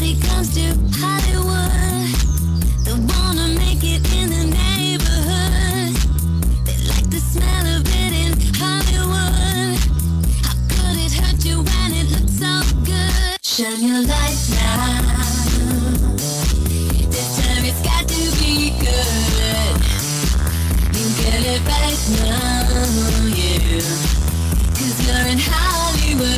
Everybody comes to Hollywood. They wanna make it in the neighborhood. They like the smell of it in Hollywood. How could it hurt you when it looks so good? Shine your light now. This time it's got to be good. You get it right now, yeah. 'Cause you're in Hollywood.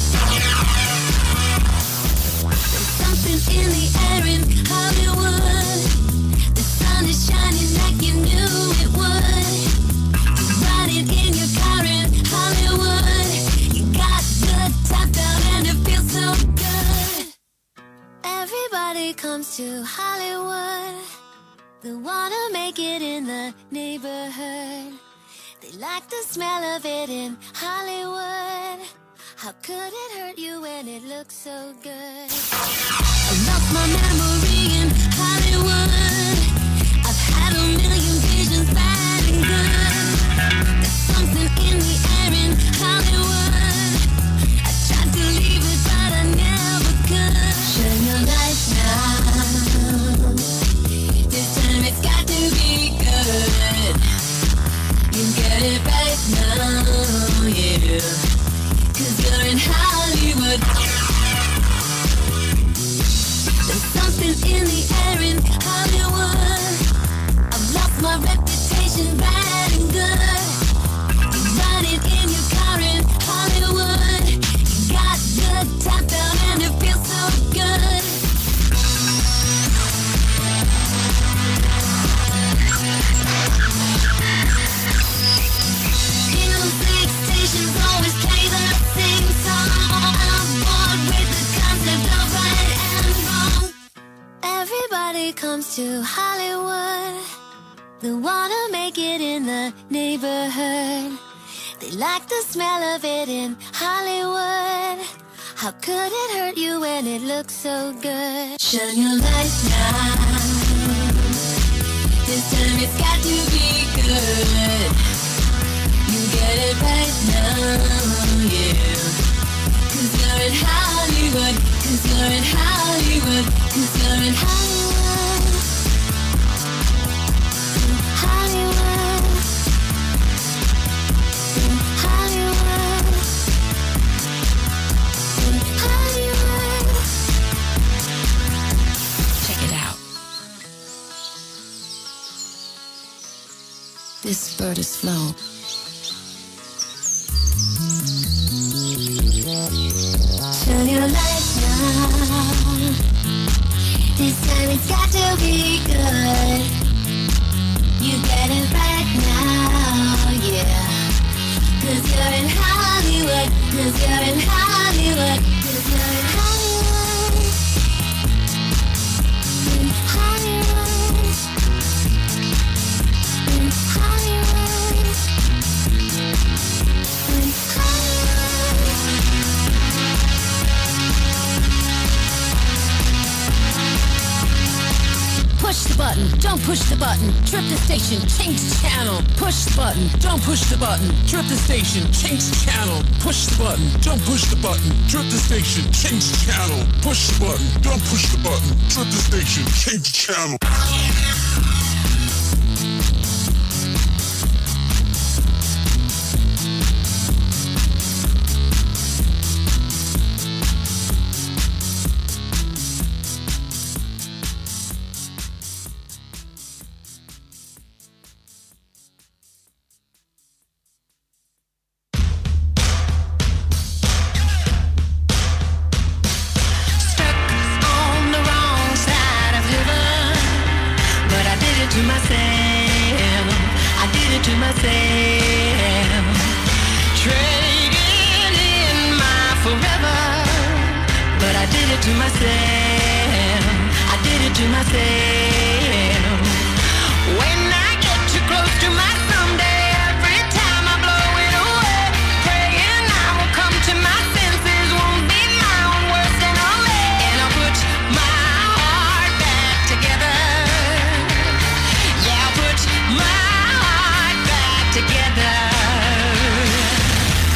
There's something in the air in Hollywood. The sun is shining like you knew it would. You ride it in your car in Hollywood. You got good top down and it feels so good. Everybody comes to Hollywood. They wanna make it in the neighborhood. They like the smell of it in Hollywood. How could it hurt you when it looks so good? I lost my memory in Hollywood. I've had a million visions, bad and good. There's something in the air in Hollywood. I tried to leave it, but I never could. Shine your light now. This time it's got to be good. You get it right now, yeah. 'Cause you're in Hollywood. There's something in the air in Hollywood. I've lost my reputation, bad and good. You ride it in your car in Hollywood. You got good top down and it feels so good. Music stations always play the same song. I'm bored with the concept of right and wrong. Everybody comes to Hollywood. They wanna make it in the neighborhood. They like the smell of it in Hollywood. How could it hurt you when it looks so good? Shine your light now. This time it's got to be good. You get it right now, yeah. 'Cause you're in Hollywood. 'Cause you're in Hollywood. 'Cause you're in Hollywood. Hollywood. Hollywood. Hollywood. Check it out. This bird is flown. Shine your light now. This time it's got to be good. You get it right now, yeah. 'Cause you're in Hollywood. 'Cause you're in Hollywood. 'Cause you're in Hollywood. In Hollywood. In Hollywood. In Push the button, don't push the button. Trip the station, change the channel. Push the button, don't push the button. Trip the station, change the channel. Push the button, don't push the button. Trip the station, change the channel. Push the button, don't push the button. Trip the station, change the channel.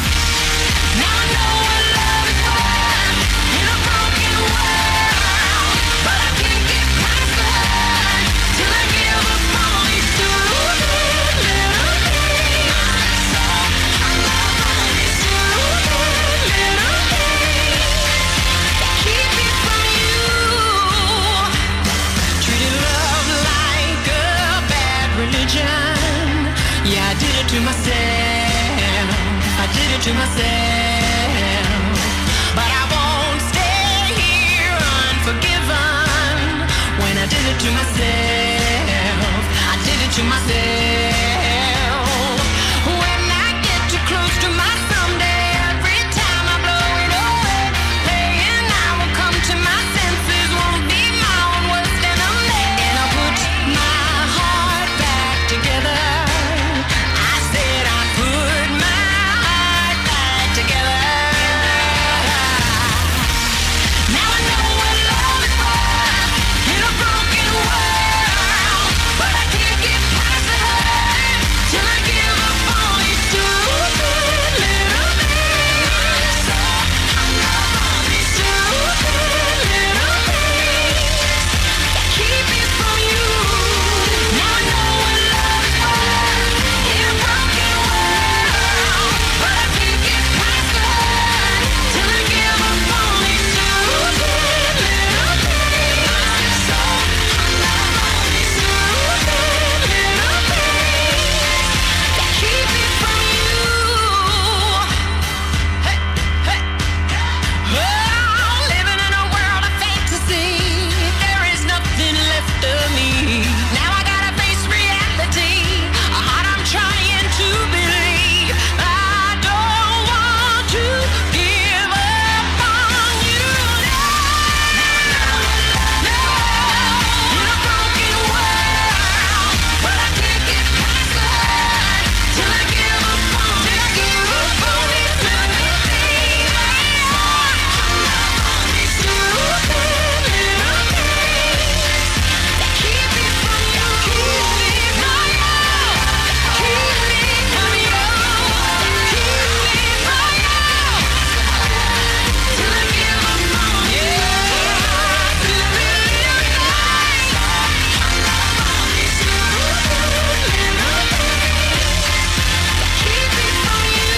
Now I know what love is for in a broken world. it to myself. But I won't stay here unforgiven. When I did it to myself, I did it to myself. When I get too close to my someday, every time I blow it away, playing I will come to my senses, won't be my own worst enemy. And I'll put my heart back together. I said I put my heart back together. Now I know what love is worth in a broken world, but I can't get past the hurt till I give up on these stupid little things. So I love all these stupid little things that keep me from you. Now I know what love is worth in a broken world, but I can't get past the hurt till I give up on these stupid little things. So I love all these stupid little things that keep me from you. Hey, hey. Oh, living in a world of fantasy, there is nothing left of me. Now I gotta face reality, a heart I'm trying to believe. I don't want to give up on you now. No, in a broken world, but I can't get past the hurt till I give up on these little things. I love all these stupid little things that keep me from you. Keep me from you. Keep me from you. Keep me from you till I give up on you. Till I realize I love all these stupid little things that keep me from you.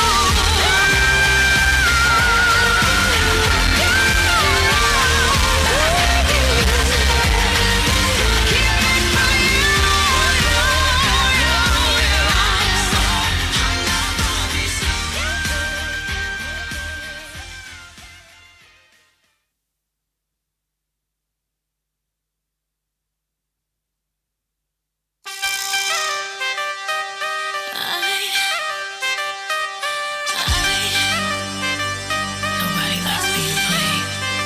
Nobody likes being played.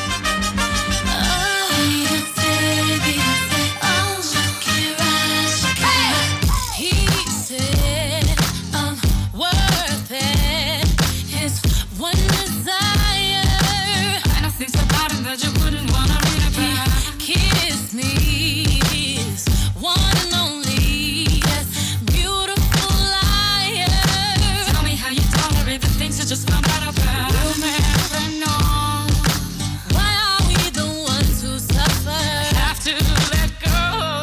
He said I'm worth it. His one desire. I know things about him that you wouldn't wanna read about. Kiss me, his one and only. Yes, beautiful liar. Tell me how you tolerate the things that just found out about. We'll never know. Why are we the ones who suffer? Have to let go.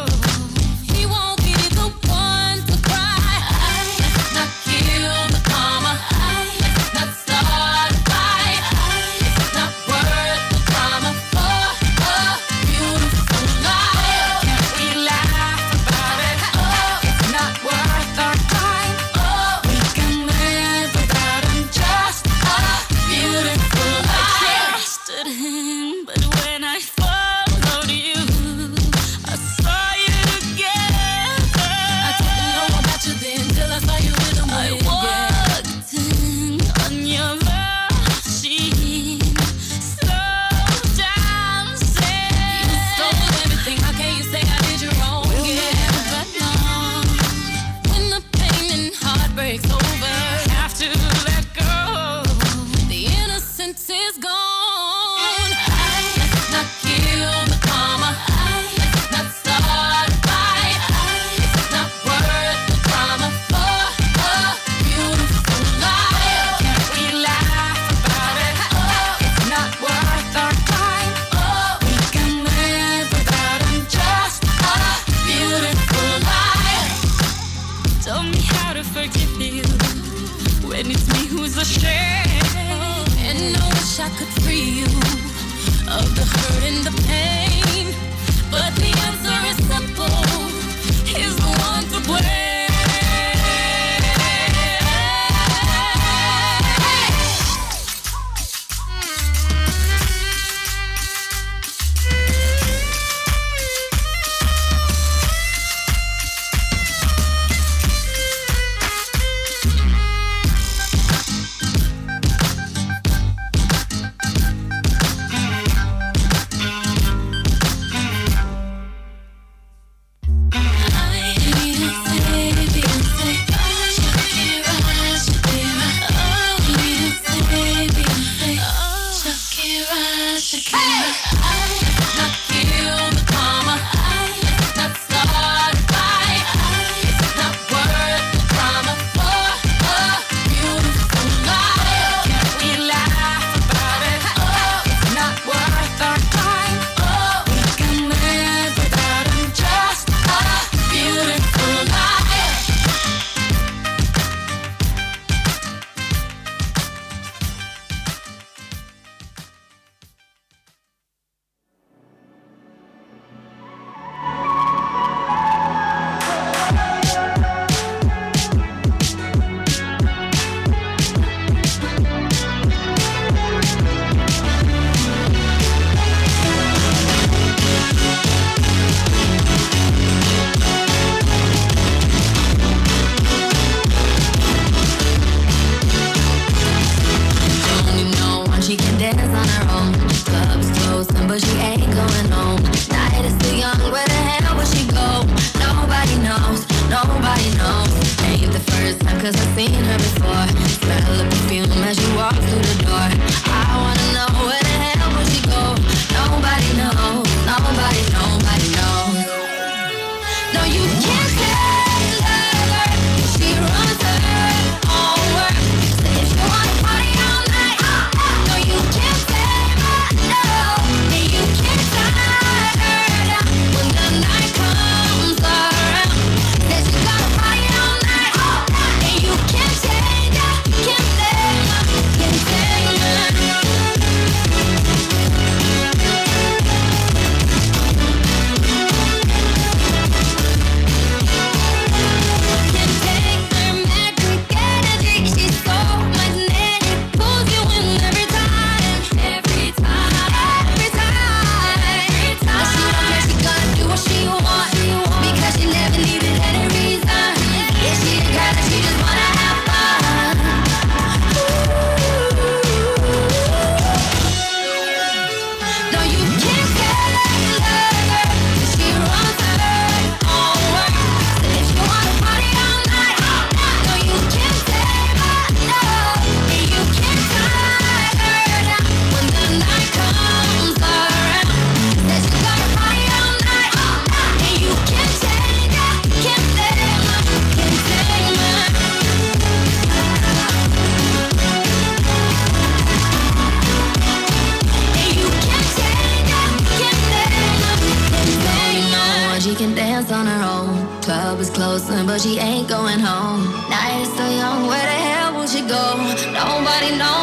He won't be the one to cry. Let's not kill the karma. Let's not start a fight. It's not worth the drama for a beautiful life. Can't we laugh about it? It's not worth our time. We can live without him. Just a beautiful life. I trusted him, but when I followed you, I saw you together. I didn't know about you then till I saw you with him. I walked in on your love machine, slow dancing. You stole everything. How can you say I did you wrong? We'll never know. When the pain and heartbreak's over, have to let go. The innocence is gone. Let's not kill the karma. Let's not start a fight. It's not worth the drama for a beautiful life. Can't we laugh about it? It's not worth our time. We can live without him. Just a beautiful life. Tell me how to forgive you when it's me who's ashamed. And I wish I could free you of the hurt and the pain, but the answer is simple. He's the one to blame. 'cause I've seen her before. Smell the perfume as you walk through the door. I wanna know where the hell would she go? Nobody knows, nobody knows. No, you can't tell her, she runs her own work. So if you wanna party all night, no, you can't tell her, no. And you can't tie her down when the night comes around. Said you gotta party all night, and you can't change her, can't blame her, can't blame her. But she ain't going home. Night is so young, where the hell will she go? Nobody knows.